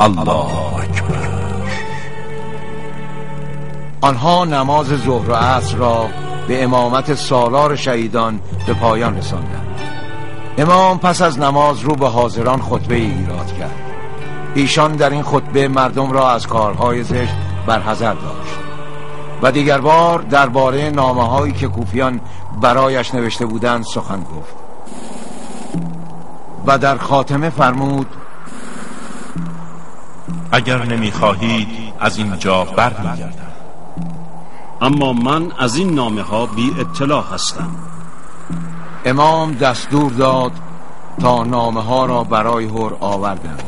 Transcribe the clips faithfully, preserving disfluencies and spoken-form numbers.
الله اکبر. آنها نماز ظهر و عصر را به امامت سالار شهیدان به پایان رساندند. امام پس از نماز رو به حاضران خطبه ایراد کرد. ایشان در این خطبه مردم را از کارهای زشت برحذر داشت و دیگر بار درباره نامه‌هایی که کوفیان برایش نوشته بودند سخن گفت و در خاتمه فرمود: اگر نمیخواهید از اینجا برمیگردم، اما من از این نامه ها بی اطلاع هستم. امام دستور داد تا نامه ها را برای هر آوردند.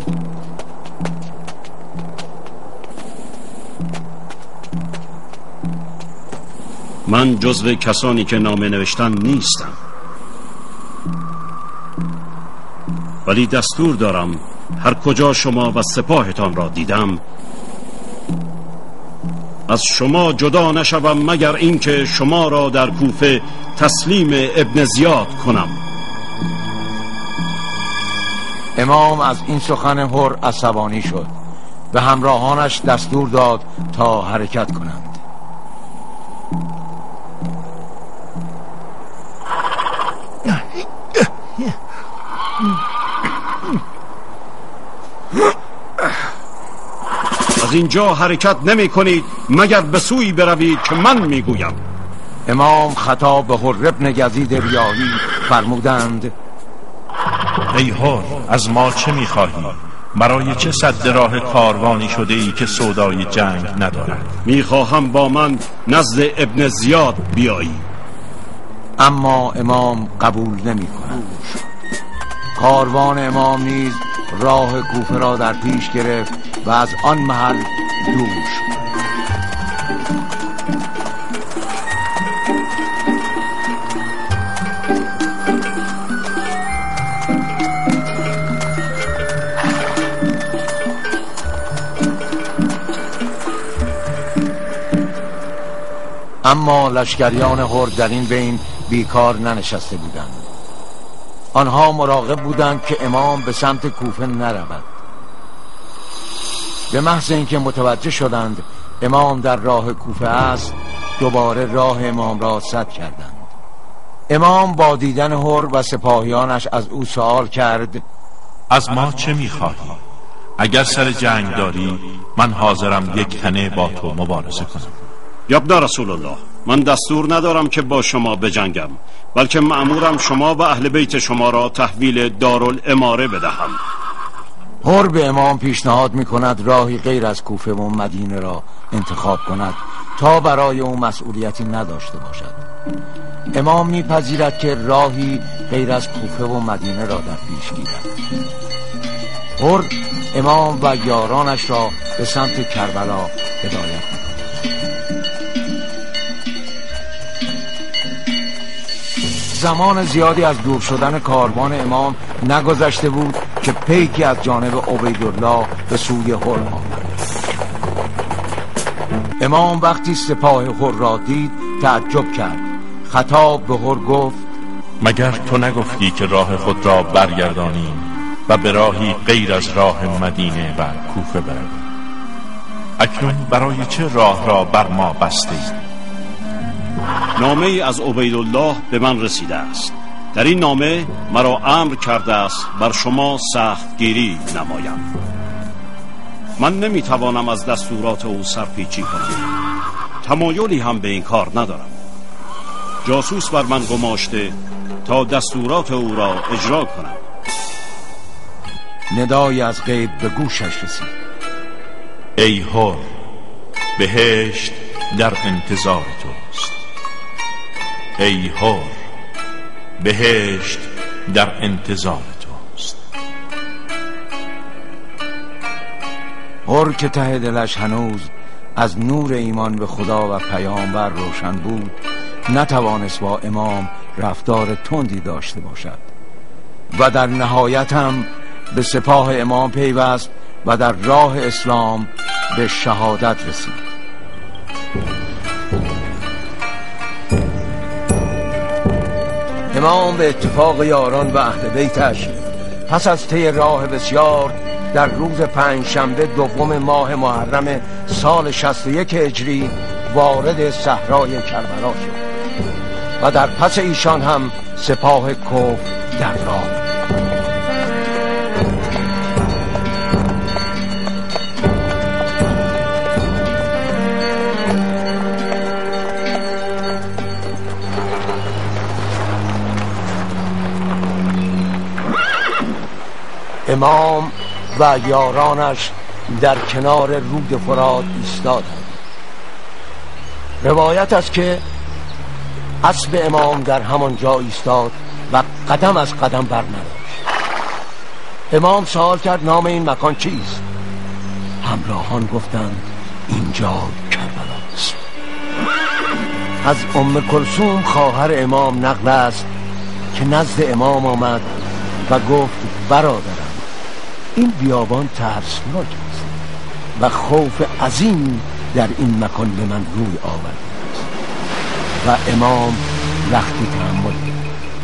من جزو کسانی که نامه نوشتن نیستم، ولی دستور دارم هر کجا شما و سپاهتان را دیدم از شما جدا نشوم مگر اینکه شما را در کوفه تسلیم ابن زیاد کنم. امام از این سخن هر عصبانی شد، به همراهانش دستور داد تا حرکت کنند. از اینجا حرکت نمی کنید مگر به سوی بروید که من می گویم. امام خطاب به هر ابن یزید ریاحی فرمودند: ای هر، از ما چه می خواهی؟ برای چه صد راه کاروانی شده ای که سودای جنگ ندارد؟ می خواهم با من نزد ابن زیاد بیایی. اما امام قبول نمی کند. کاروان امام نیز راه کوفه را در پیش گرفت و از آن محل دور شد. اما لشکریان هر در این بین بیکار ننشسته بودند. آنها مراقب بودند که امام به سمت کوفه نرود. به محض اینکه متوجه شدند امام در راه کوفه است، دوباره راه امام را سد کردند. امام با دیدن هر و سپاهیانش از او سوال کرد: از ما چه میخواهی؟ اگر سر جنگ داری من حاضرم یک تنه با تو مبارزه کنم. یابنا رسول الله، من دستور ندارم که با شما بجنگم، بلکه مأمورم شما و اهل بیت شما را تحویل دارالاماره بدهم. هر به امام پیشنهاد می کند راهی غیر از کوفه و مدینه را انتخاب کند تا برای او مسئولیتی نداشته باشد. امام می پذیرد که راهی غیر از کوفه و مدینه را در پیش گیرد. هر امام و یارانش را به سمت کربلا هدایت می کند. زمان زیادی از دور شدن کاروان امام نگذشته بود که پیکی از جانب عبیدالله به سوی هر آمد. امام وقتی سپاه هر را دید تعجب کرد. خطاب به هر گفت: مگر تو نگفتی که راه خود را برگردانیم و به راهی غیر از راه مدینه و کوفه برویم؟ اکنون برای چه راه را بر ما بسته اید؟ نامه ای از عبیدالله به من رسیده است. در این نامه مرا امر کرده است بر شما سختگیری نمایم. من نمیتوانم از دستورات او سرپیچی کنم، تمایلی هم به این کار ندارم. جاسوس بر من گماشته تا دستورات او را اجرا کنم. ندای از غیب به گوشش رسید: ای هر، بهشت در انتظار توست. ای هر، بهشت در انتظار توست. هر که ته دلش هنوز از نور ایمان به خدا و پیامبر روشن بود، نتوانست با امام رفتار تندی داشته باشد و در نهایت هم به سپاه امام پیوست و در راه اسلام به شهادت رسید. امام به اتفاق یاران و اهل بیتش پس از طی راه بسیار در روز پنج شنبه دوم ماه محرم سال شصت و یک هجری وارد صحرای کربلا شد و در پس ایشان هم سپاه کفر در راه. امام و یارانش در کنار رود فرات ایستادند. روایت است که اسب امام در همان جا ایستاد و قدم از قدم بر نداشت. امام سوال کرد نام این مکان چیست؟ همراهان گفتند اینجا کربلا است. از ام کلثوم خواهر امام نقل است که نزد امام آمد و گفت برادرم این بیابان ترسناک است و خوف عظیم در این مکان به من روی آورده است. و امام لختی تحمل کرد.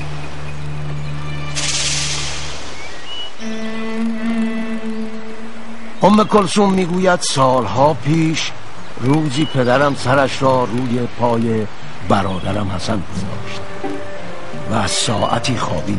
ام کلثوم میگوید سالها پیش روزی پدرم سرش را روی پای برادرم حسن گذاشت و از ساعتی خوابید.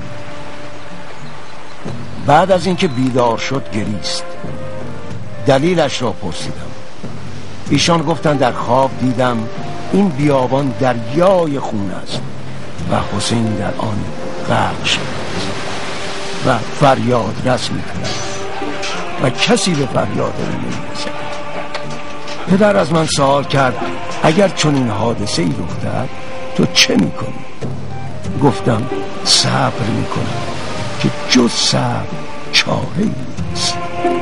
بعد از اینکه بیدار شد گریست. دلیلش را پرسیدم. ایشان گفتند در خواب دیدم این بیابان دریای خون است و حسین در آن غرق شده و فریاد رس می‌کند و کسی به فریاد نمی‌رسد. پدر از من سوال کرد اگر چنین حادثه ای رخ دهد تو چه می‌کنی؟ گفتم صبر می‌کنم که جز صبر چاره‌ای نیست.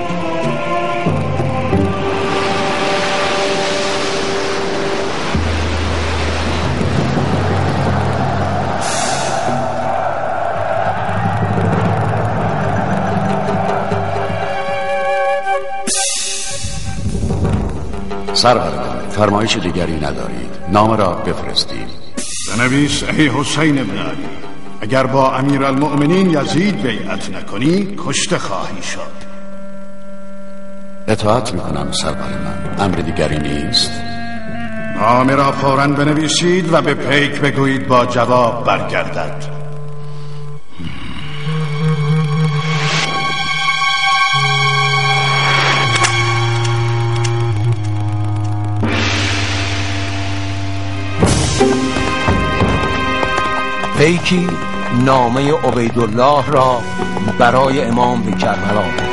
سرور فرمایش دیگری ندارید، نامه را بفرستید. بنویس ای حسین ابن علی اگر با امیرالمؤمنین یزید بیعت نکنی کشته خواهی شد. اطاعت میکنم سرور من، امر دیگری نیست. نامه را فوراً بنویسید و به پیک بگویید با جواب برگردد. پیکی نامه عبیدالله را برای امام به کربلا برد.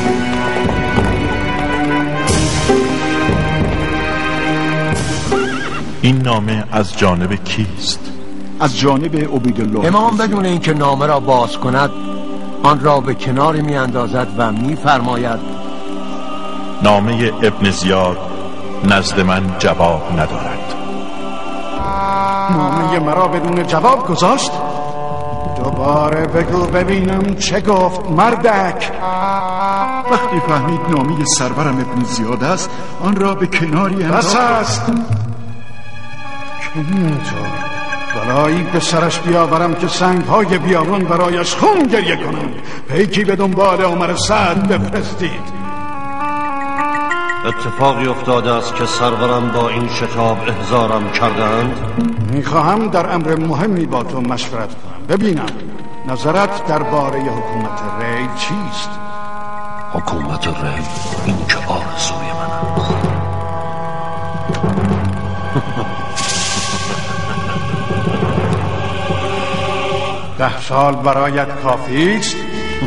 این نامه از جانب کیست؟ از جانب عبیدالله. امام بدون اینکه نامه را باز کند آن را به کنار می اندازد و می فرماید نامه ابن زیاد نزد من جواب ندارد. نامه مرا بدون جواب گذاشت؟ دوباره بگو ببینم چه گفت مردک. وقتی فهمید نامه سرورم ابن زیاد است آن را به کناری انداخت. بس است که اینطور بلایی به سرش بیاورم که سنگهای بیابان برایش خون گریه کنم. پیکی به دنبال عمر سعد بفرستید. اتفاقی افتاده است که سرورم با این شتاب احضارم کردند. میخواهم در امر مهمی با تو مشورت کنم. ببینم نظرت درباره حکومت ری چیست؟ حکومت ری این که آرزوی من است. ده سال برایت کافی است؟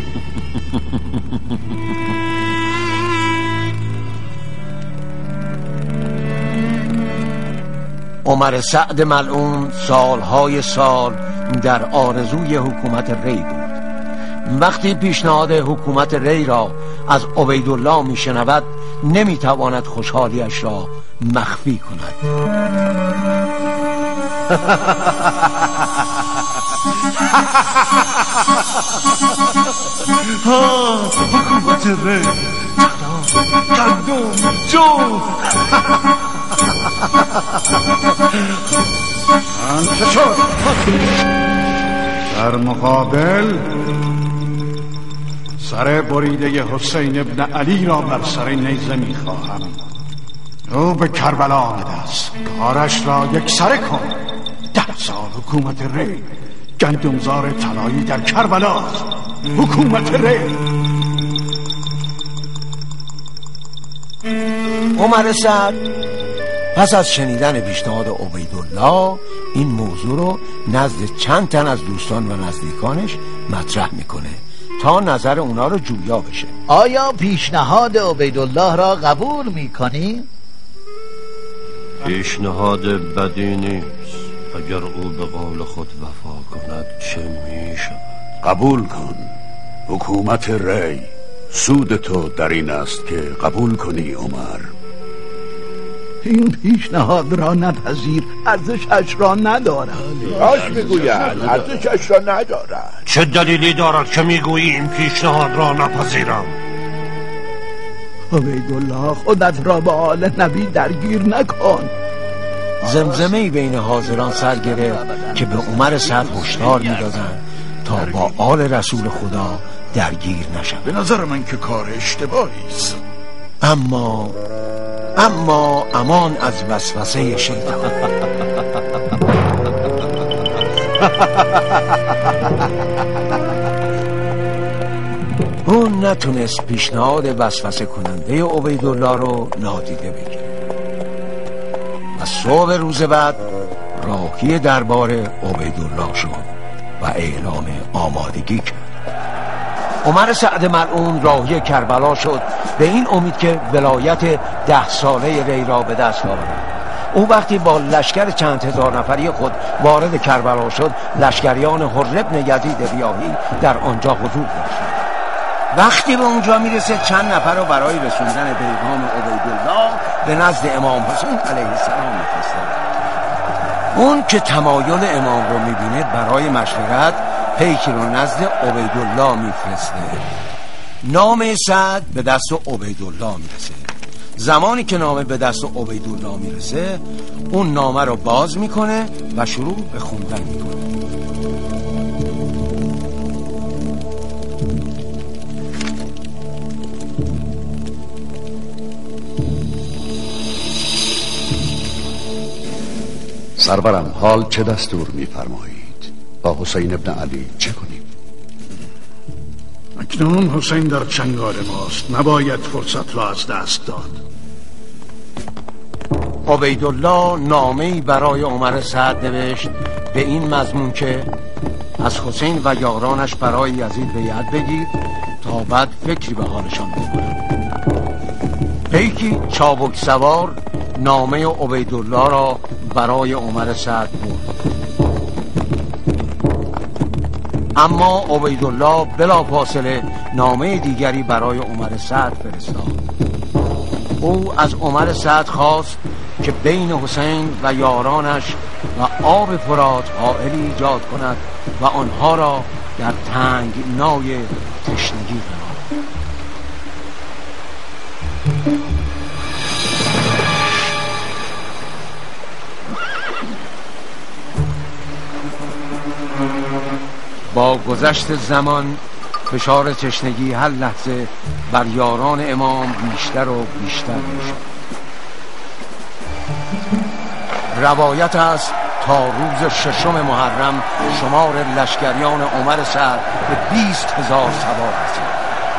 عمر سعد ملعون سالهای سال در آرزوی حکومت ری بود. وقتی پیشنهاد حکومت ری را از عبیدالله می شنود نمی تواند خوشحالیش را مخفی کند. حکومت ری گندم جو آنچه شد در مقابل سر بریده حسین ابن علی را بر سر نیزه میخواهم. او به کربلا آمده است، کارش را یک سره کن. ده سال حکومت ری، گندمزار طلایی در کربلا، حکومت ری. عمر سعد پس از شنیدن پیشنهاد عبیدالله این موضوع رو نزد چند تن از دوستان و نزدیکانش مطرح میکنه تا نظر اونا رو جویا بشه. آیا پیشنهاد عبیدالله را قبول میکنی؟ پیشنهاد بدی نیست. اگر او به قول خود وفا کند چه میشود؟ قبول کن. حکومت ری، سود تو در این است که قبول کنی عمر. این پیشنهاد را نپذیر، ارزشش را ندارد. راست میگوید، ارزشش را ندارد. چه دلیلی دارد که میگویی این پیشنهاد را نپذیرم؟ عبیدالله، خودت را با آل نبی درگیر نکن. زمزمه‌ای بین حاضران سر گرفت که به عمر سعد هشدار میدادند تا با آل رسول خدا درگیر نشود. به نظر من که کار اشتباهی است. اما اما امان از وسوسه شیطان. اون نتونست پیشنهاد وسوسه کننده عبیدالله رو نادیده بگیره و صبح روز بعد راهی دربار عبیدالله شد و اعلام آمادگی کرد. عمر سعد ملعون راهی کربلا شد به این امید که ولایت ده ساله ری را به دست آورد. او وقتی با لشکر چند هزار نفری خود وارد کربلا شد، لشکریان حر بن یزید ریاحی در آنجا حضور داشتند. وقتی به اونجا میرسه چند نفر رو برای رسوندن پیغام عبیدالله به نزد امام حسین علیه السلام میفرستاد. اون که تمایل امام رو میبینه برای مشورت پیکی رو نزد عبیدالله میفرسته. نامه سعد به دست عبیدالله میرسه. زمانی که نامه به دست عبیدالله میرسه، اون نامه رو باز میکنه و شروع به خوندن میکنه. سرورم، حال چه دستور میفرمایید؟ با حسین ابن علی چه کنیم؟ اکنون حسین در چنگال ماست، نباید فرصت را از دست داد. عبیدالله نامه‌ای برای عمر سعد نوشت به این مضمون که از حسین و یارانش برای یزید بیعت بگیر تا بعد فکری به حالشان بکنم. پیکی چابک سوار نامه عبیدالله را برای عمر سعد برد، اما عبیدالله بلا فاصله نامه دیگری برای عمر سعد فرستاد. او از عمر سعد خواست که بین حسین و یارانش و آب فرات حائلی ایجاد کند و آنها را در تنگنای تشنگی قرار دهد. با گذشت زمان فشار تشنگی هر لحظه بر یاران امام بیشتر و بیشتر میشد. روایت است تا روز ششم محرم شمار لشکریان عمر سعد به بیست هزار سوار رسید.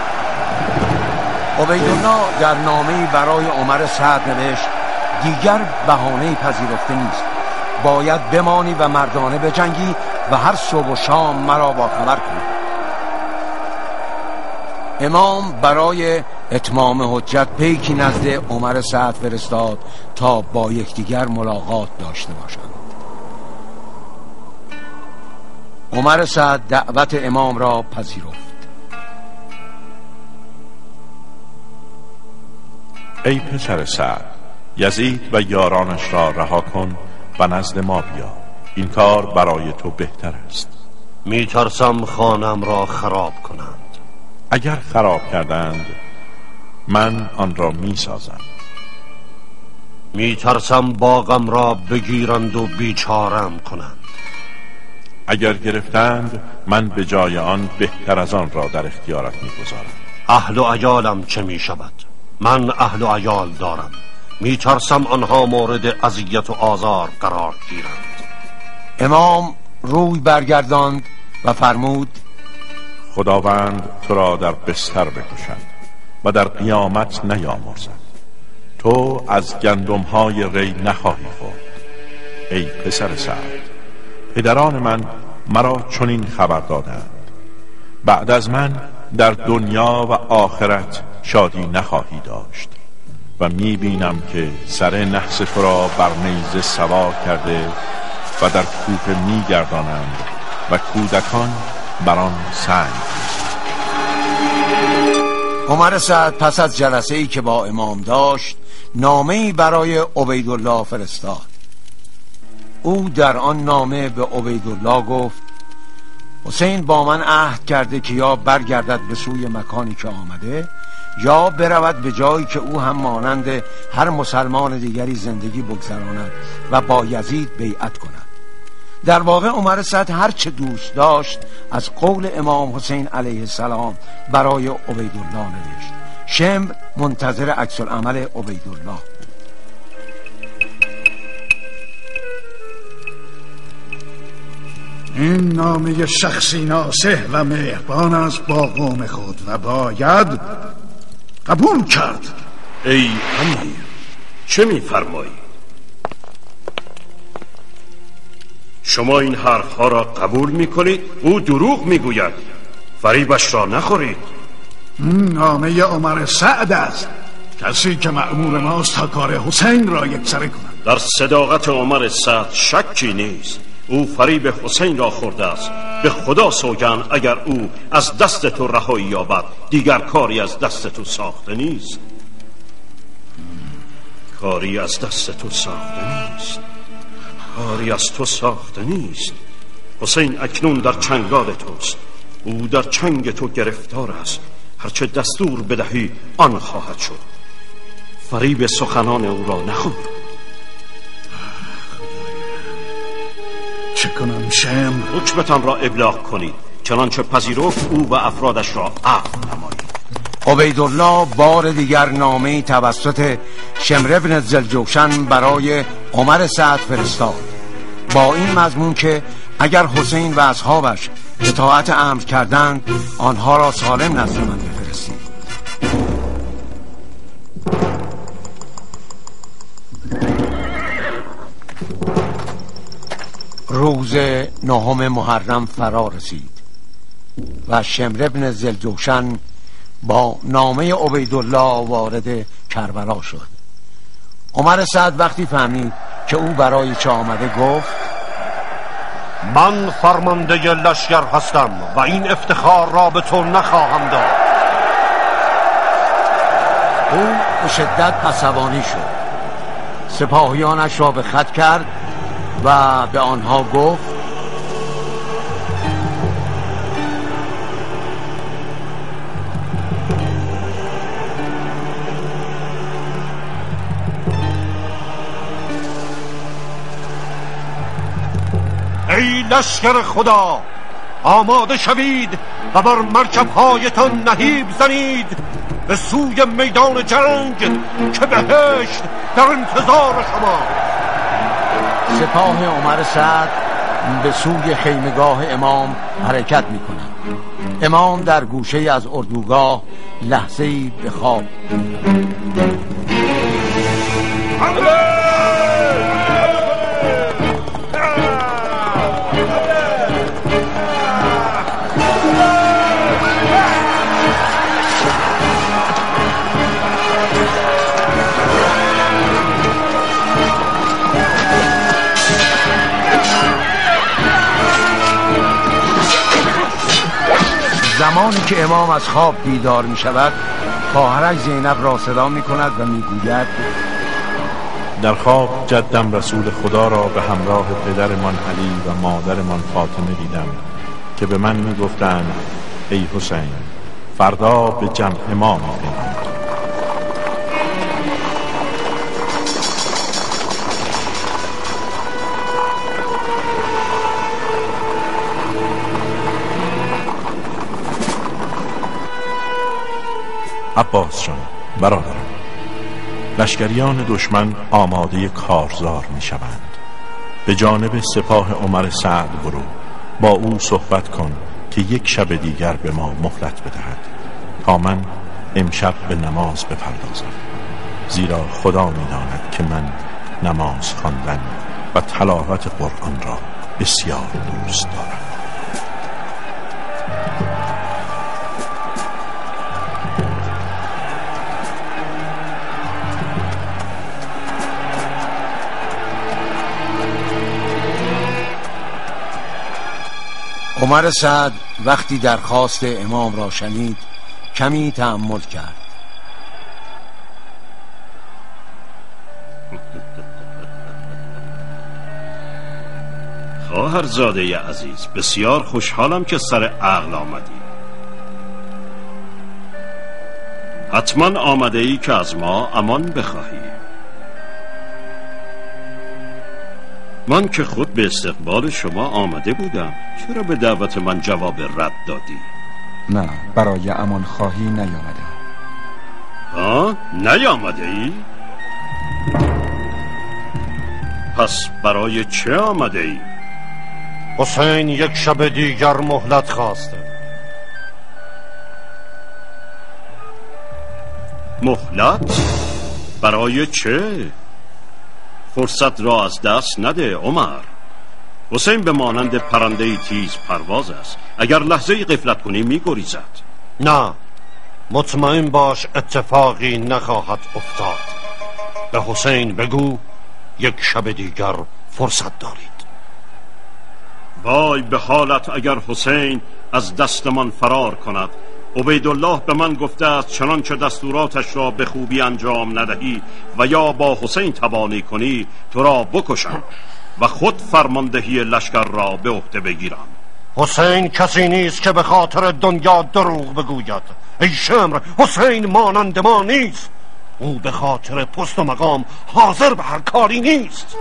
عبیدالله در نامه‌ای برای عمر سعد نوشت دیگر بهانه‌ای پذیرفته نیست، باید بمانی و مردانه بجنگی و هر صبح و شام مرا با خبر کنی. امام برای اتمام حجت پیکی نزد عمر سعد فرستاد تا با یکدیگر ملاقات داشته باشند. عمر سعد دعوت امام را پذیرفت. ای پسر سعد، یزید و یارانش را رها کن و نزد ما بیا، این کار برای تو بهتر است. میترسم خانم را خراب کنند. اگر خراب کردند من آن را میسازم. میترسم باغم را بگیرند و بیچارم کنند. اگر گرفتند من به جای آن بهتر از آن را در اختیارت میگذارم. اهل و عیالم چه می شود؟ من اهل و عیال دارم، می ترسم آنها مورد اذیت و آزار قرار گیرند. امام روی برگرداند و فرمود: خداوند تو را در بستر بکشد و در قیامت نیامرزد. تو از گندم‌های ری نخواهی خورد. ای پسر سعد، پدران من مرا چنین خبر دادند: بعد از من در دنیا و آخرت شادی نخواهی داشت و میبینم که سر نحس تو را بر نیزه سوار کرده و در کوفه میگردانند و کودکان بر آن سنگ. عمر سعد پس از جلسه ای که با امام داشت نامه‌ای برای عبیدالله فرستاد. او در آن نامه به عبیدالله گفت: حسین با من عهد کرده که یا برگردد به سوی مکانی که آمده یا برود به جایی که او هم مانند هر مسلمان دیگری زندگی بگذراند و با یزید بیعت کند. در واقع عمر سعد هر چه دوست داشت از قول امام حسین علیه السلام برای عبیدالله نوشت. شمر منتظر عکس العمل عبیدالله. این نامه شخصی ناصح و مهربان است با قوم خود و باید قبول کرد. ای امیر، چه می‌فرمایی؟ شما این حرفها را قبول می‌کنید؟ او دروغ می‌گوید، فریبش را نخورید. نامه عمر سعد است، کسی که مأمور ماست تا کار حسین را یکسره کند. در صداقت عمر سعد شکی نیست. او فریب حسین را خورده است. به خدا سوگند اگر او از دست تو رهایی یابد دیگر کاری از دست تو ساخته نیست. کاری از دست تو ساخته نیست. کاری از تو ساخته نیست. حسین اکنون در چنگال توست. او در چنگ تو گرفتار است. هرچه دستور بدهی آن خواهد شد. فریب سخنان او را نخور. چه کنم شمر؟ حکمتان را ابلاغ کنید چنانچه پذیرفت او و افرادش را عفو نمایید. عبیدالله بار دیگر نامه‌ای توسط شمر بن ذوالجوشن برای عمر سعد فرستاد با این مضمون که اگر حسین و اصحابش اطاعت امر کردند آنها را سالم نزد من بفرستید. روز نهم محرم فرا رسید و شمر بن ذوالجوشن با نامه عبیدالله وارد کربلا شد. عمر سعد وقتی فهمید که او برای چه آمده گفت: من فرمانده لشکر هستم و این افتخار را به تو نخواهم داد. او به شدت عصبانی شد. سپاهیانش را به خط کرد و به آنها گفت: ای لشکر خدا، آماده شوید و بر مرکبهایتان نهیب زنید به سوی میدان جنگ که بهشت در انتظار شما. سپاه عمر سعد به سوی خیمگاه امام حرکت می کنند. امام در گوشه از اردوگاه لحظه‌ای به خواب زمانی که امام از خواب بیدار می شود خواهرش زینب را صدا می کند و می گوید: در خواب جدم رسول خدا را به همراه پدرمان علی و مادرمان فاطمه دیدم که به من می گفتند ای حسین، فردا به جمع ما می پیوند. عباس جان برادرم، لشکریان دشمن آماده کارزار می شوند. به جانب سپاه عمر سعد برو، با او صحبت کن که یک شب دیگر به ما مهلت بدهد تا من امشب به نماز بپردازم، زیرا خدا می داند که من نماز خواندن و تلاوت قرآن را بسیار دوست دارم. عمر سعد وقتی درخواست امام را شنید کمی تأمل کرد. خواهرزاده عزیز، بسیار خوشحالم که سر عقل آمدی. حتما آمده ای که از ما امان بخواهی. من که خود به استقبال شما آمده بودم، چرا به دعوت من جواب رد دادی؟ نه، برای امان خواهی نیامده. آه؟ نیامده ای؟ پس برای چه آمده ای؟ حسین یک شب دیگر مهلت خواسته. مهلت؟ برای چه؟ فرصت را از دست نده عمر. حسین به مانند پرنده تیز پرواز است، اگر لحظه غفلت کنی می گریزد. نه، مطمئن باش اتفاقی نخواهد افتاد. به حسین بگو یک شب دیگر فرصت دارید. وای به حالت اگر حسین از دستمان فرار کند. عبیدالله به من گفته است چنانچه دستوراتش را به خوبی انجام ندهی و یا با حسین توانی کنی تو را بکشم و خود فرماندهی لشکر را به عهده بگیرم. حسین کسی نیست که به خاطر دنیا دروغ بگوید. ای شمر، حسین مانند ما نیست. او به خاطر پست و مقام حاضر به هر کاری نیست.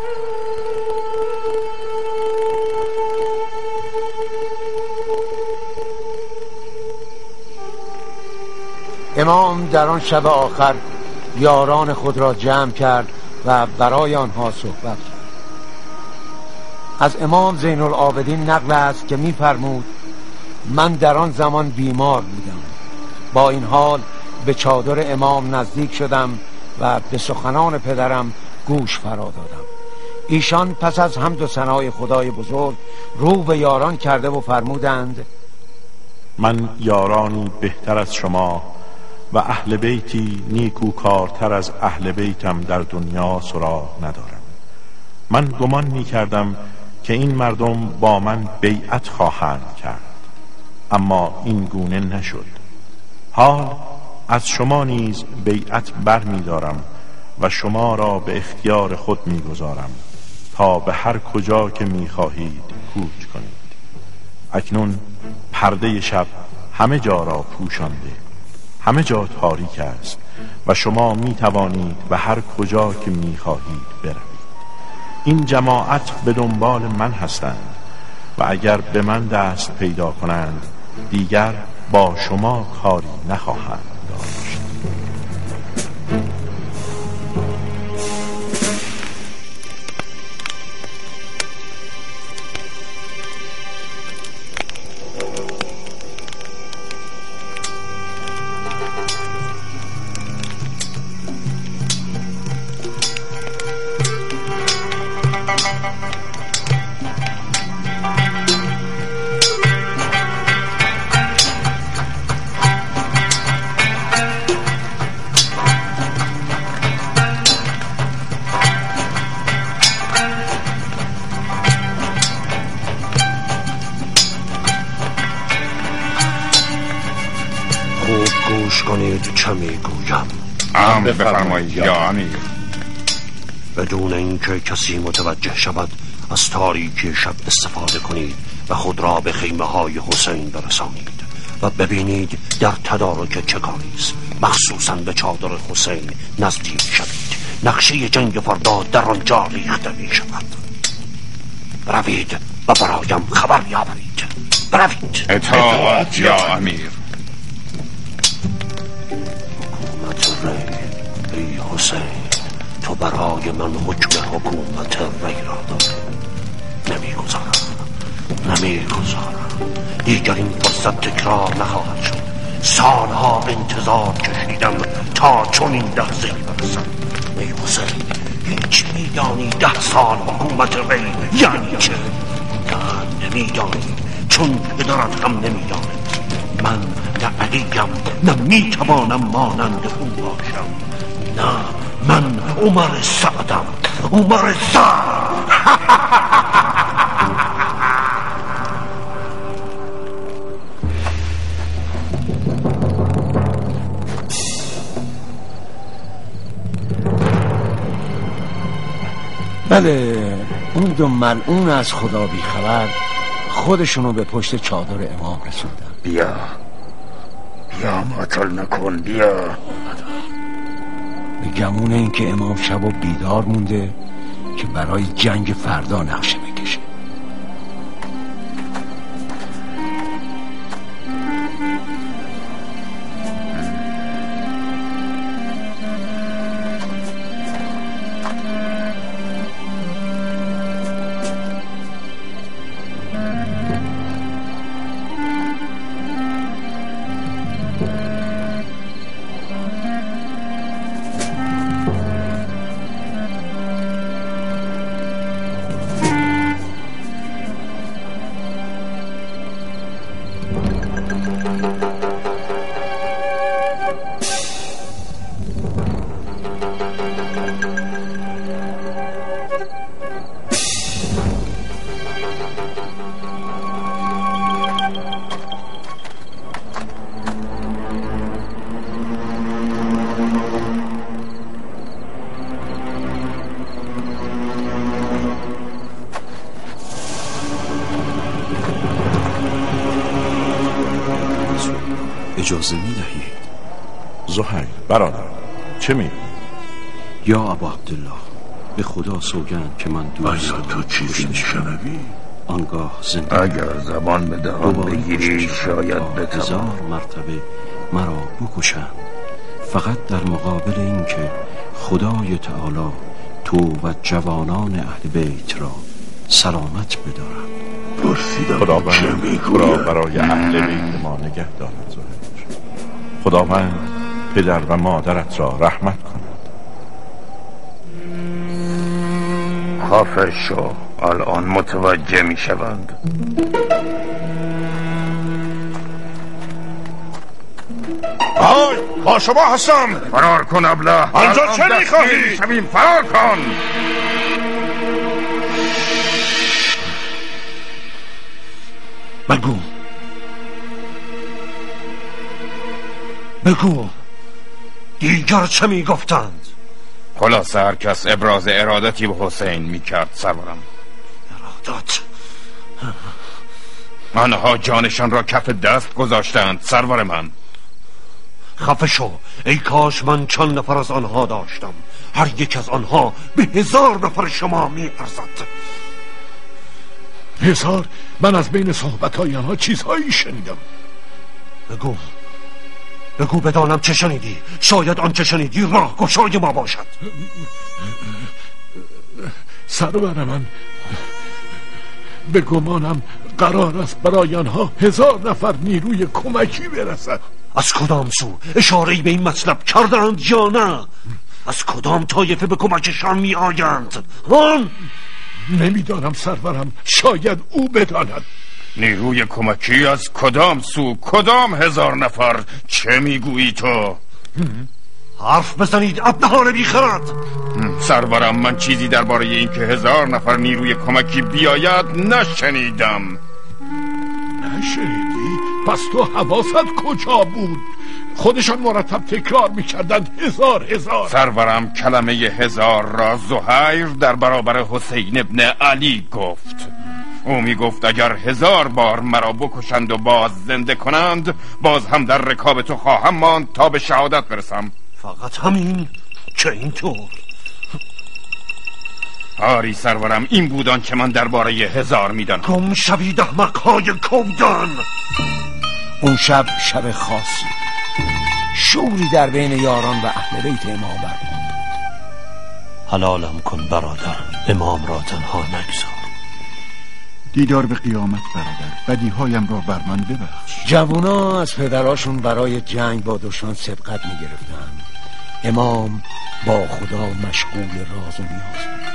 امام در آن شب آخر یاران خود را جمع کرد و برای آنها صحبت کرد. از امام زین العابدین نقل است که می فرمود من در آن زمان بیمار بودم، با این حال به چادر امام نزدیک شدم و به سخنان پدرم گوش فرا دادم. ایشان پس از حمد و ثنای خدای بزرگ رو به یاران کرده و فرمودند من یارانی بهتر از شما و اهل بیتی نیکوکارتر از اهل بیتم در دنیا سراغ ندارم. من گمان می کردم که این مردم با من بیعت خواهند کرد، اما این گونه نشد. حال از شما نیز بیعت بر می دارم و شما را به اختیار خود می گذارم تا به هر کجا که می خواهید کوچ کنید. اکنون پرده شب همه جا را پوشانده، همه جا تاریک است و شما می توانید به هر کجا که می خواهید بروید. این جماعت به دنبال من هستند و اگر به من دست پیدا کنند دیگر با شما کاری نخواهند داشت. گوش کنید چه میگویم. امر بفرمایید یا امیر. بدون اینکه کسی متوجه شود از تاریکی شب استفاده کنید و خود را به خیمه های حسین برسانید و ببینید در تدارک چه کاری است. مخصوصا به چادر حسین نزدیک شوید. نقشه جنگ فردا در آنجا ریخته می شود. بروید و برایم خبر بیاورید. بروید. اطاعت یا امیر. ای حسین، تو برای من حکم حکومت ری را داری. نمیگذارم نمیگذارم دیگر این فرصت تکرار نخواهد شد. سالها انتظار کشیدم تا چون این لحظه برسم. ای حسین، هیچ میدانی ده سال حکومت ری یعنی چه؟ نه نمیدانی، چون پدرت هم نمیدانه. من نه علیم نه میتوانم مانند او باشم. نه، من عمر سعدم، عمر سعد. بله، اون دو ملعون از خدا بیخبر خودشونو به پشت چادر امام رسوندن. بیا بیا معطل نکن، بیا. به گمون این که امام شب و بیدار مونده که برای جنگ فردا نقشه بکشه. اجازه می دهید؟ زهیر برادر، چه می؟ یا ابا عبدالله، به خدا سوگند که من دوست دارم. تو چیزی میشنوی؟ آنگاه زنده اگر زبان به دهان بگیری شاید بتوان هزار مرتبه مرا بکشند، فقط در مقابل این که خدای تعالی تو و جوانان اهل بیت را سلامت بدارد. پرسیدم چه میگوید؟ خدا برای اهل بیت ما نگه دارد. زهیر، خداوند پدر و مادرت را رحمت کند. خافه شو، الان متوجه می شوند. آی، با شما هستم. فرار کن ابله. آنجا چه میخواهی؟ شبیم فرار کن. بگو بگو دیگر چه میگفتند؟ خلاصه هر کس ابراز ارادتی به حسین میکرد سرورم. ارادت؟ آنها جانشان را کف دست گذاشتند سرور من. خفه شو، ای کاش من چند نفر از آنها داشتم. هر یک از آنها به هزار نفر شما می ارزد. هزار؟ من از بین صحبتهای آنها چیزهایی شنیدم. بگو بگو بدانم چه شنیدی. شاید آن چه شنیدی راه گشای ما باشد. سرور من، به گمانم قرار است برای آنها هزار نفر نیروی کمکی برسد. از کدام سو؟ اشاره‌ای به این مطلب کردند یا نه؟ از کدام طایفه به کمکشان می آیند؟ آن؟ نمیدانم سرورم، شاید او بداند. نیروی کمکی از کدام سو؟ کدام هزار نفر؟ چه میگویی تو؟ حرف بزنید ابلهان بیخرد. سرورم، من چیزی درباره این که هزار نفر نیروی کمکی بیاید نشنیدم. نشنیدی؟ پس تو حواست کجا بود؟ خودشان مرتب تکرار میکردند هزار هزار. سرورم، کلمه هزار را زهیر در برابر حسین ابن علی گفت. او می گفت اگر هزار بار مرا بکشند و باز زنده کنند، باز هم در رکاب تو خواهم ماند تا به شهادت برسم. فقط همین؟ چه اینطور؟ آری سرورم، این بودان که من درباره هزار میدانم. گم شوید احمق‌های کودان. اون شب شب خاصی، شوری در بین یاران و اهل بیت امام برپا حلالم کن برادر، امام را تنها نگذار. دیدار به قیامت برادر، بدیهایم را بر من ببخش. جوونا از پدراشون برای جنگ با دشمن سبقت می گرفتن. امام با خدا مشغول راز و نیاز بود.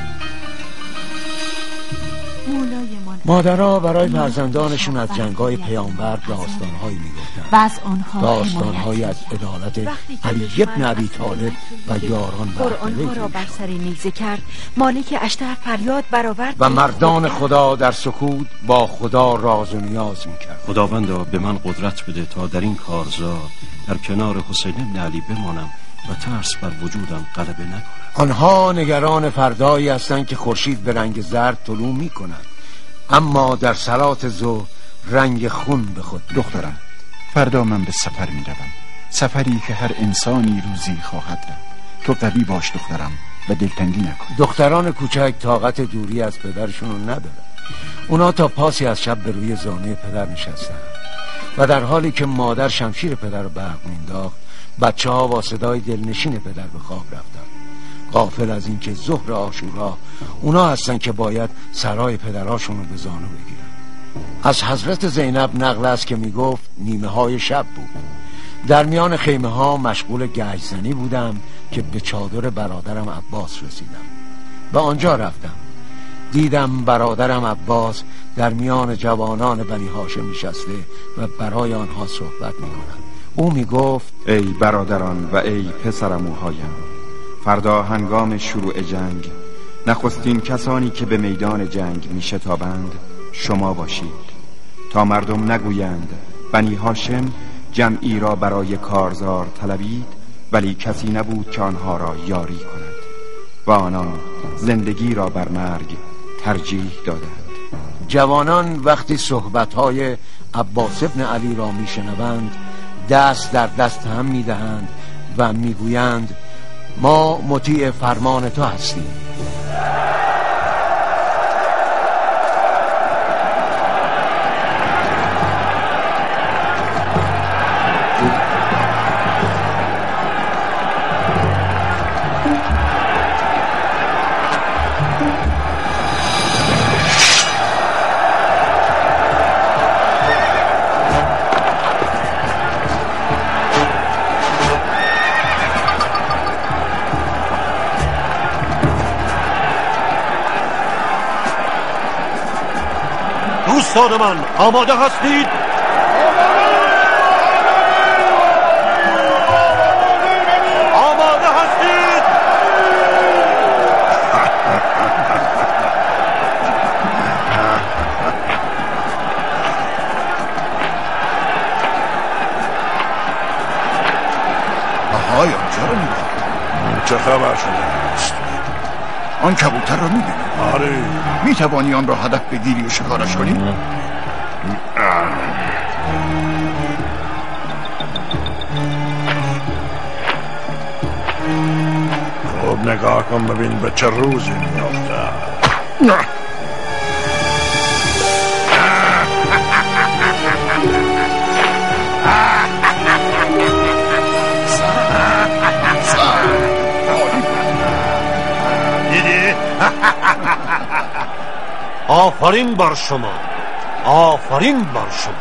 مادرها برای فرزندانشون از جنگ‌های پیامبر داستان‌هایی می‌گفتند و از آنها داستان‌هایی از عدالت علی بن ابی طالب و یاران و آنها را بر سر نیزه کرد. مالک اشتر فریاد برآورد و مردان خدا در سکوت با خدا راز و نیاز می‌کرد. خداوندا به من قدرت بده تا در این کارزار در کنار حسین بن علی بمانم و ترس بر وجودم غلبه نکند. آنها نگران فردایی هستند که خورشید به رنگ زرد طلوع می‌کند، اما در صلات ظهر رنگ خون به خود. دخترم، فردا من به سفر می روم، سفری که هر انسانی روزی خواهد رفت. تو قوی باش دخترم و دلتنگی نکن. دختران کوچک طاقت دوری از پدرشون رو ندارن. اونا تا پاسی از شب به روی زانوی پدر نشستن و در حالی که مادر شمشیر پدر رو برق مینداخت، بچه ها با صدای دلنشین پدر به خواب رفتن، غافل از اینکه ظهر عاشورا اونا هستن که باید سرای پدراشون رو به زانو بگیرن. از حضرت زینب نقل است که میگفت نیمه های شب بود. در میان خیمه ها مشغول گشت‌زنی بودم که به چادر برادرم عباس رسیدم و آنجا رفتم. دیدم برادرم عباس در میان جوانان بنی هاشم نشسته و برای آنها صحبت میکنند. او میگفت: ای برادران و ای پسرموهایم، فردا هنگام شروع جنگ نخستین کسانی که به میدان جنگ می شتابند شما باشید، تا مردم نگویند بنی هاشم جمعی را برای کارزار طلبید ولی کسی نبود که آنها را یاری کند و آنان زندگی را بر مرگ ترجیح دادند. جوانان وقتی صحبت‌های عباس ابن علی را میشنوند دست در دست هم میدهند و میگویند ما مطیع فرمان تو هستیم. دوستان من آماده هستید؟ آماده هستید؟ آهای آنجا رو می‌بینی؟ چه خبر شده است؟ آن کبوتر رو می‌بینی؟ آره. میتوانی آن را هدف بگیری و شکارش کنی؟ خب نگاه کن ببین به چه روزی میافته. دیدی؟ آفرین بر شما، آفرین بر شما.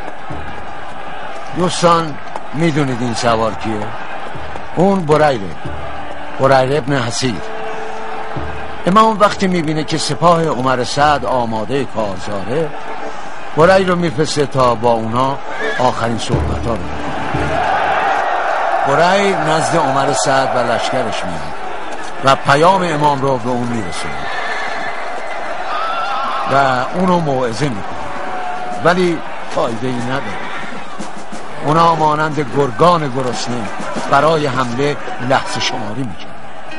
دوستان میدونید این سوار کیه؟ اون بریره، بریر ابن حصیر. امام وقتی میبینه که سپاه عمر سعد آماده کارزاره، بریر رو میفرسته تا با اونا آخرین صحبت ها رو بکنه. بریر نزد عمر سعد و لشکرش میاد و پیام امام رو به اون میرسونه و اونو موعظه میکنه، ولی فایده ای نداره. اونا مانند گرگان گرسنه برای حمله لحظه شماری میکنه.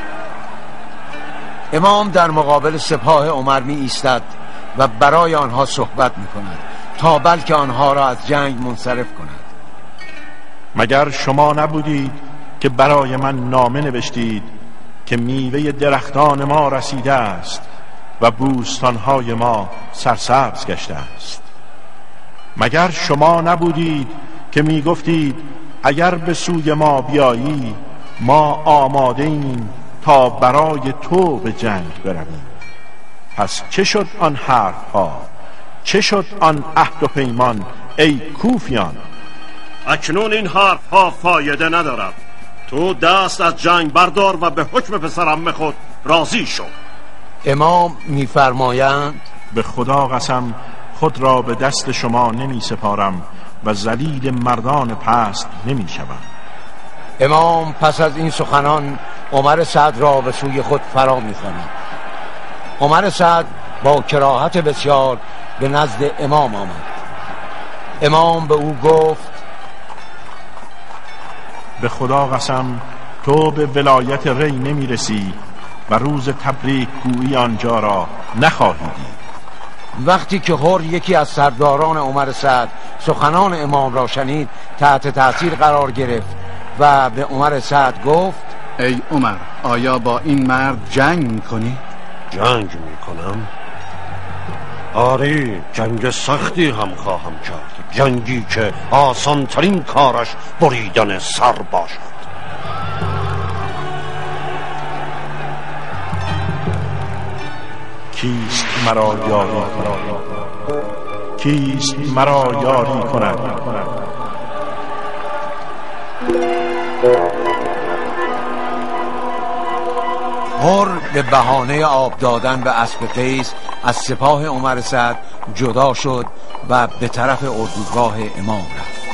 امام در مقابل سپاه عمر می ایستد و برای آنها صحبت میکند تا بلکه آنها را از جنگ منصرف کند. مگر شما نبودید که برای من نامه نوشتید که میوه درختان ما رسیده است و بوستانهای ما سرسبز گشته است؟ مگر شما نبودید که میگفتید اگر به سوی ما بیایی ما آماده ایم تا برای تو به جنگ برویم. پس چه شد آن حرف ها؟ چه شد آن عهد و پیمان ای کوفیان؟ اکنون این حرف ها فایده ندارد. تو دست از جنگ بردار و به حکم پسرم خود راضی شو. امام میفرمایند به خدا قسم خود را به دست شما نمی سپارم و ذلیل مردان پست نمی شوم. امام پس از این سخنان عمر سعد را به سوی خود فرا می خواند. عمر سعد با کراهت بسیار به نزد امام آمد. امام به او گفت به خدا قسم تو به ولایت ری نمی رسی و روز تبریک گویی آنجا را نخواهی دید. وقتی که هر یکی از سرداران عمر سعد سخنان امام را شنید تحت تاثیر قرار گرفت و به عمر سعد گفت ای عمر، آیا با این مرد جنگ میکنی؟ جنگ میکنم؟ آری، جنگ سختی هم خواهم کرد، جنگی که آسان ترین کارش بریدن سر باشد. کیست مرا یاری کند؟ کیست مرا یاری کند؟ هر به بهانه آب دادن به اسب قیس از سپاه عمر سعد جدا شد و به طرف اردوگاه امام رفت.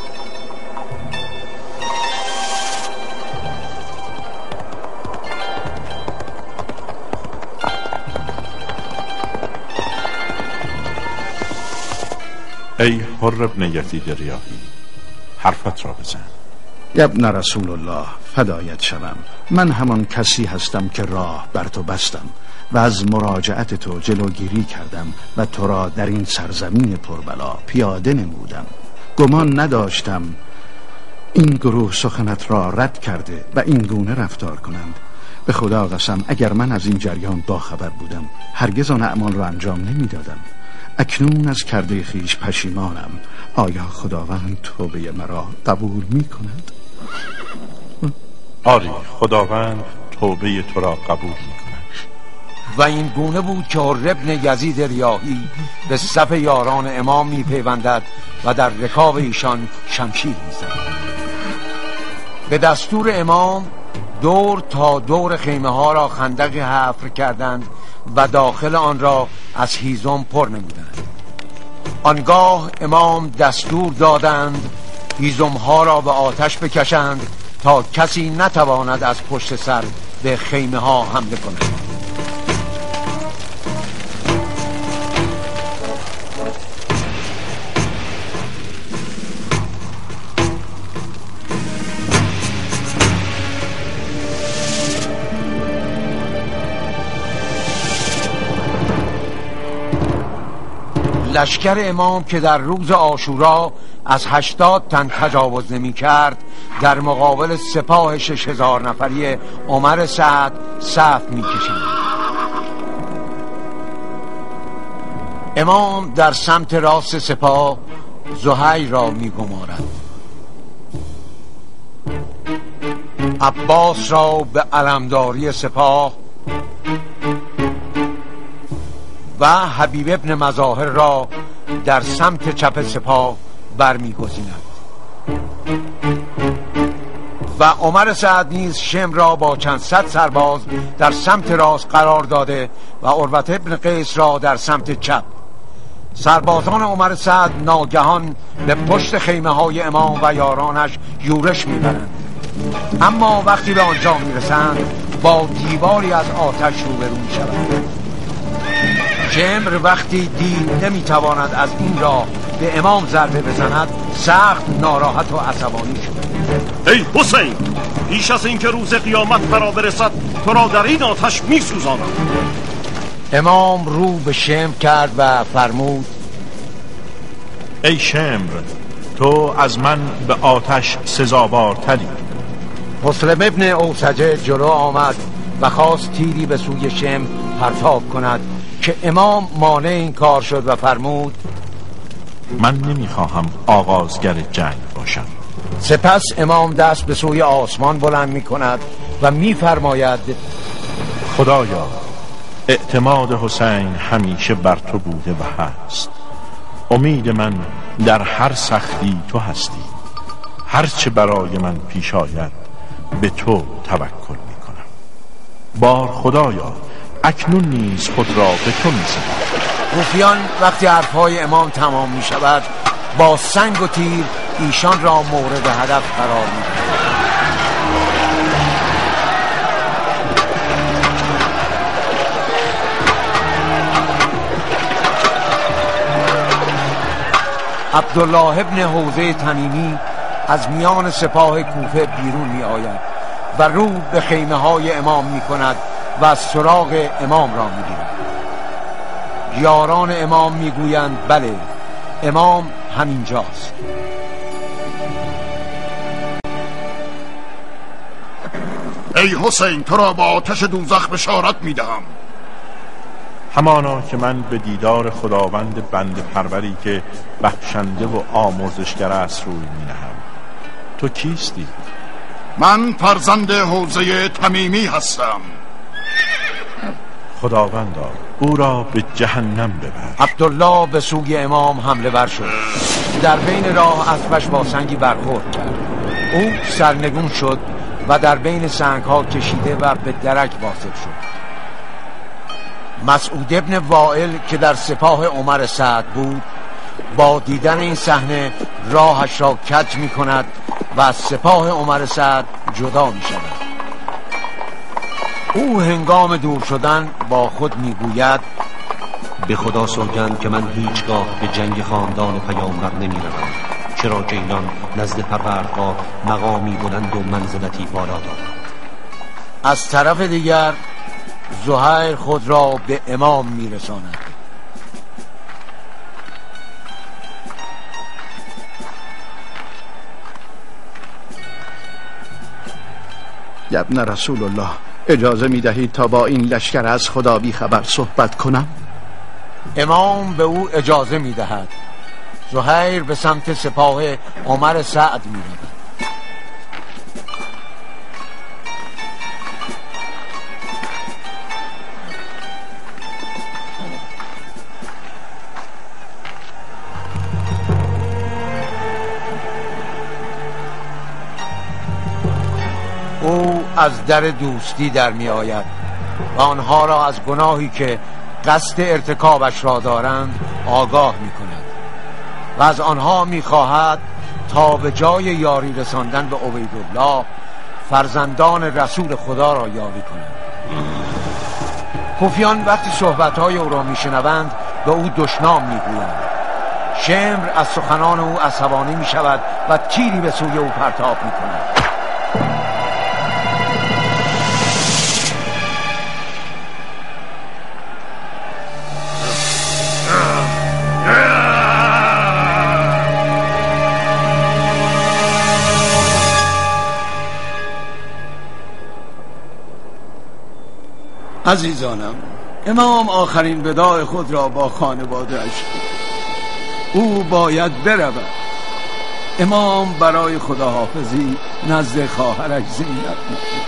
ای حر ابن یزید ریاحی، حرفت را بزن. ابن رسول الله، فدایت شوم. من همان کسی هستم که راه بر تو بستم و از مراجعت تو جلوگیری کردم و تو را در این سرزمین پربلا پیاده نمودم. گمان نداشتم این گروه سخنت را رد کرده و این گونه رفتار کنند. به خدا قسم اگر من از این جریان باخبر بودم هرگز آن اعمال را انجام نمیدادم. اکنون از کرده خیش پشیمانم. آیا خداوند توبه مرا قبول می کند؟ آری، خداوند توبه تو را قبول می کند. و این گونه بود که هر ابن یزید ریاحی به صف یاران امام می پیوندد و در رکاب ایشان شمشیر می زند. به دستور امام دور تا دور خیمه ها را خندق حفر کردند و داخل آن را از هیزم پر نمودند. آنگاه امام دستور دادند هیزم ها را به آتش بکشند تا کسی نتواند از پشت سر به خیمه ها حمله کند. لشکر امام که در روز عاشورا از هشتاد تن تجاوز نمی کرد در مقابل سپاه شش هزار نفری عمر سعد صف می کشند. امام در سمت راست سپاه زهیر را می گمارد. عباس را به علمداری سپاه و حبیب ابن مظاهر را در سمت چپ سپاه برمیگزیند و عمر سعد نیز شم را با چند صد سرباز در سمت راست قرار داده و عروة ابن قیس را در سمت چپ. سربازان عمر سعد ناگهان به پشت خیمه های امام و یارانش یورش میبرند، اما وقتی به آنجا میرسند با دیواری از آتش روبرو میشوند. شمر وقتی دید نمیتواند از این راه به امام ضربه بزند سخت ناراحت و عصبانی شد. ای حسین، پیش از اینکه روز قیامت فرا برسد تو را در این آتش میسوزانم. امام رو به شمر کرد و فرمود ای شمر، تو از من به آتش سزاوارتری. مسلم ابن اوسجه جلو آمد و خواست تیری به سوی شمر پرتاب کند که امام مانع این کار شد و فرمود من نمیخواهم آغازگر جنگ باشم. سپس امام دست به سوی آسمان بلند می کند و می فرماید خدایا اعتماد حسین همیشه بر تو بوده و هست. امید من در هر سختی تو هستی. هرچه برای من پیش آید به تو توکل می کنم. بار خدایا اکنون نیز خود را به تو می سپارم. کوفیان وقتی حرفهای امام تمام می شود با سنگ و تیر ایشان را مورد هدف قرار می دهند. عبدالله ابن حوزه تمیمی از میان سپاه کوفه بیرون می آید و رو به خیمه های امام می کند و از سراغ امام را می گیرد. یاران امام می گویند بله امام همینجاست. ای حسین تو را با آتش دوزخ بشارت می دهم. همانا که من به دیدار خداوند بنده پروری که بخشنده و آمرزشگر است روی می نهم. تو کیستی؟ من فرزند حوزه تمیمی هستم. خداوندا او را به جهنم ببر. عبدالله به سوی امام حمله ور شد. در بین راه اسبش با سنگی برخورد کرد. او سرنگون شد و در بین سنگ ها کشیده و به درک واصل شد. مسعود ابن وائل که در سپاه عمر سعد بود با دیدن این صحنه راهش را کج می کند و از سپاه عمر سعد جدا می شود. او هنگام دور شدن با خود می گوید به خدا سوگند که من هیچگاه به جنگ خاندان پیامبر نمی روم، چرا که اینان نزد پروردگار مقامی بلند و منزلتی بالا دارند. از طرف دیگر زهیر خود را به امام می رساند. ابن رسول الله اجازه می دهید تا با این لشکر از خدا بی خبر صحبت کنم؟ امام به او اجازه می دهد. زهیر به سمت سپاه عمر سعد می رود. او از در دوستی در می آید و آنها را از گناهی که قصد ارتکابش را دارند آگاه می کند و از آنها می خواهد تا به جای یاری رساندن به عبیدالله فرزندان رسول خدا را یاری کنند. کوفیان وقتی صحبتهای او را می شنوند به او دشنام می گویند. شمر از سخنان او عصبانی می شود و تیری به سوی او پرتاب می کند. عزیزانم، امام آخرین وداع خود را با خانواده اش او باید برود. امام برای خداحافظی نزد خواهرش زینب می‌رود.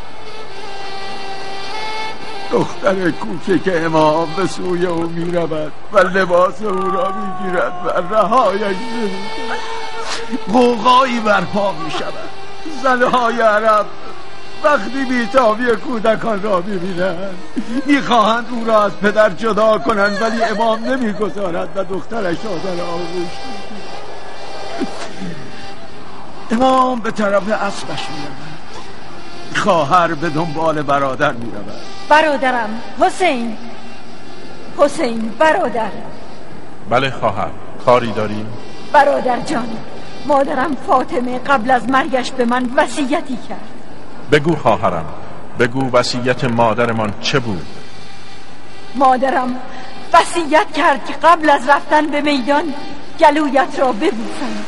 دختر کوچک که امام به سوی او می‌رود و لباس او را می‌گیرد و رهایش نمی‌کند. غوغایی برپا می‌شود. زنهای عرب وقتی بی‌تابی کودکان را می‌بینند می‌خواهند او را از پدر جدا کنند، ولی امام نمی‌گذارد و دخترش را در آغوش می‌گیرد. امام به طرف اسبش می‌رود. خواهر به دنبال برادر می‌رود. برادرم حسین، حسین برادر. بله خواهر، کاری داریم؟ برادر جان، مادرم فاطمه قبل از مرگش به من وصیتی کرد. بگو خواهرم، بگو وصیت مادرمان چه بود؟ مادرم وصیت کرد که قبل از رفتن به میدان گلویت را ببوسم.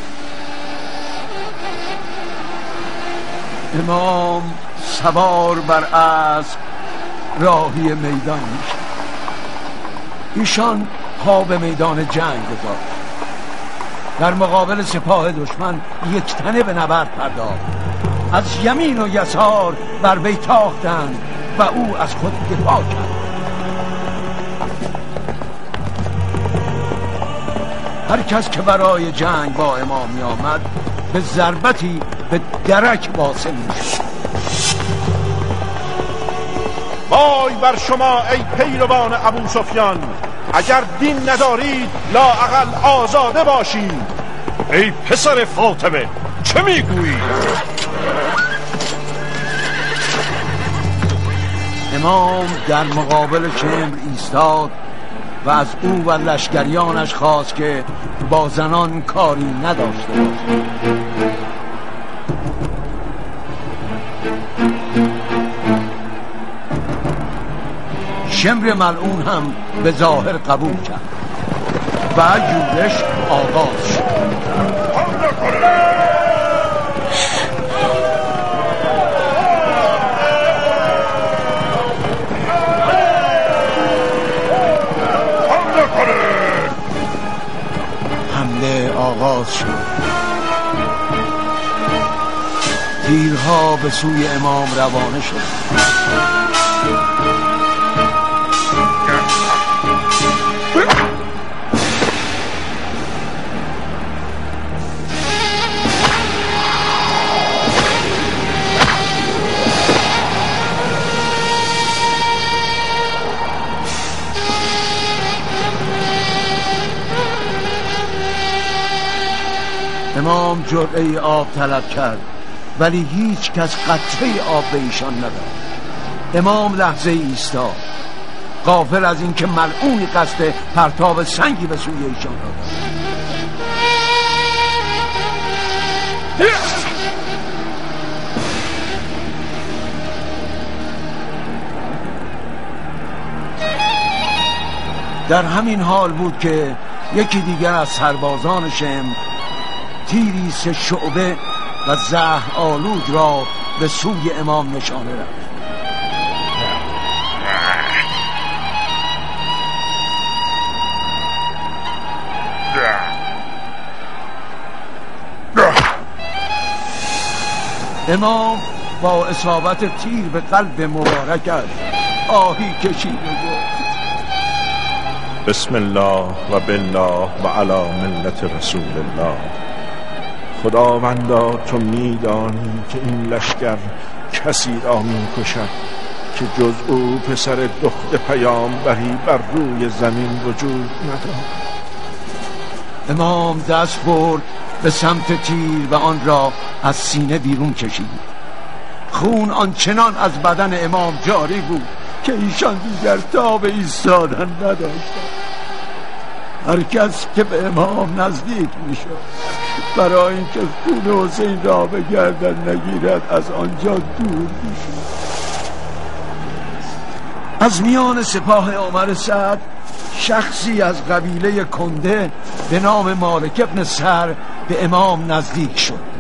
امام سوار بر اسب راهی میدان میشد. ایشان پا به میدان جنگ گذاشت. در مقابل سپاه دشمن یک تنه به نبرد پرداخت. از یمین و یسار بر وی تاختند و او از خود دفاع کرد. هر کس که برای جنگ با امام می آمد به ضربتی به درک واصل می شد. وای بر شما ای پیروان ابو سفیان، اگر دین ندارید لااقل آزاده باشید. ای پسر فاطمه چه میگویی؟ امام در مقابل شمر ایستاد و از او و لشکریانش خواست که با زنان کاری نداشته باشد. شمر ملعون هم به ظاهر قبول کرد و یورش آغاز شد. حمله آغاز شد. تیرها به سوی امام روانه شد. امام جرعه آب طلب کرد ولی هیچ کس قطره آب به ایشان نداد. امام لحظه ایستاد غافل از اینکه ملعونی قصد پرتاب سنگی به سوی ایشان داد. در همین حال بود که یکی دیگر از سربازان شمر تیری سه شعبه و زهر آلود را به سوی امام نشانه رفت. امام با اصابت تیر به قلب مبارکش آهی کشید و گفت: بسم الله و بالله و علی ملت رسول الله. خداوندا تو میدانی که این لشکر کسی را میکشد که جز او پسر دخت پیامبری بر روی زمین وجود ندارد. امام دست برد به سمت تیر و آن را از سینه بیرون کشید. خون آنچنان از بدن امام جاری بود که ایشان دیگر تاب ایستادن نداشتند. هر کس که به امام نزدیک میشد برای اینکه خون حسین را به گردن نگیرد از آنجا دور میشد. از میان سپاه عمر سعد شخصی از قبیله کنده به نام مالک ابن سر به امام نزدیک شد.